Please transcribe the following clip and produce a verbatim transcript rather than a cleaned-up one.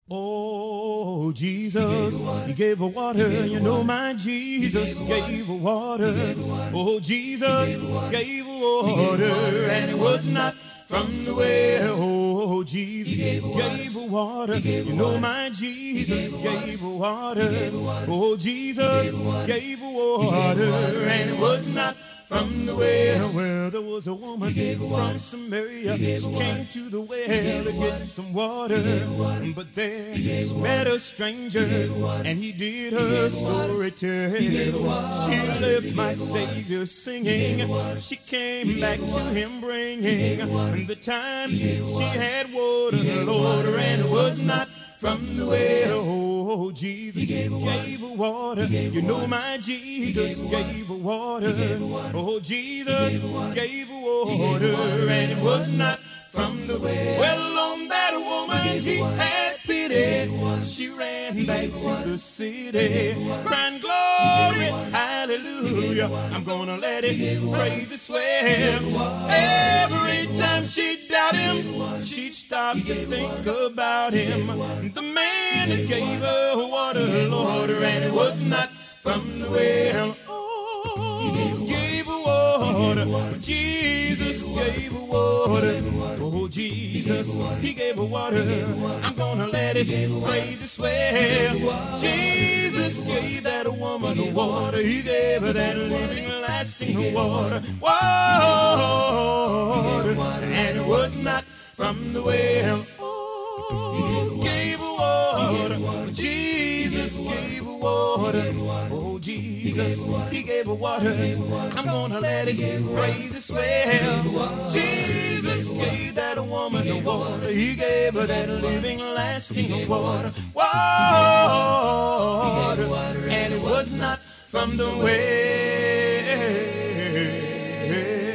Oh, Jesus, he gave her water. You know my Jesus gave her water. Oh, Jesus gave her water, and it was not from the well. Oh, Jesus gave her water. You know my Jesus gave her water. Oh, Jesus gave her water, and it was not from the well. Well, there was a woman from Samaria. She came to the well to get some water. But there she met a stranger, and he did her story tell. She left my Savior singing. She came back to him bringing the time she had water, Lord, and it was not from the well. Oh, Jesus gave her water. You know my Jesus gave her water. Oh, Jesus gave her water, and it was not from the well. Well, on that woman he had pity. She ran back to the city, crying glory, hallelujah. I'm gonna let his praises swell. Every time she doubted him, she'd stop to think about him. The man that gave her water, Lord, and it was not from the well. Oh, gave her water. Jesus gave her water. Oh, Jesus, he gave her water. I'm gonna let his praises swell. Jesus gave that woman the water. He gave her that living, lasting water. Water. And it was not from the well. Oh, gave her water. Jesus gave her water. Oh, Jesus, he gave her water. I'm gonna let his praises swell. Jesus gave that woman the water. He gave her that living, lasting water. Water. And it was not from the well.